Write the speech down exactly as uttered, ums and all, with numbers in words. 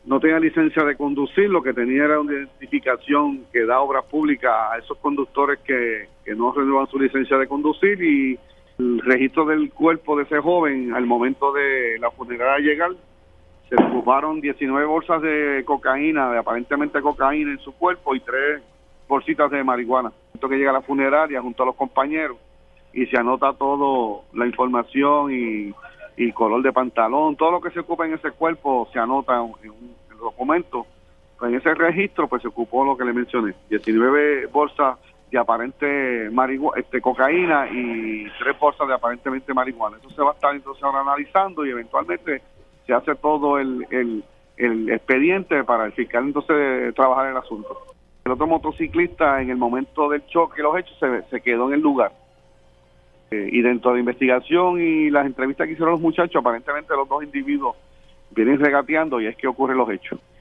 no tenía licencia de conducir, lo que tenía era una identificación que da obras públicas a esos conductores que, que no renuevan su licencia de conducir, y el registro del cuerpo de ese joven al momento de la funeraria llegar, se ocuparon diecinueve bolsas de cocaína, de aparentemente cocaína en su cuerpo, y tres bolsitas de marihuana. Esto que llega a la funeraria junto a los compañeros y se anota todo, la información y, y color de pantalón, todo lo que se ocupa en ese cuerpo se anota en un, en un documento. Pues en ese registro pues se ocupó lo que le mencioné, diecinueve bolsas de aparente marihuana, este, cocaína, y tres bolsas de aparentemente marihuana. Eso se va a estar entonces ahora analizando, y eventualmente se hace todo el, el, el expediente para el fiscal entonces trabajar el asunto. El otro motociclista, en el momento del choque y los hechos, se, se quedó en el lugar. Eh, y dentro de la investigación y las entrevistas que hicieron los muchachos, aparentemente los dos individuos vienen regateando, y es que ocurren los hechos.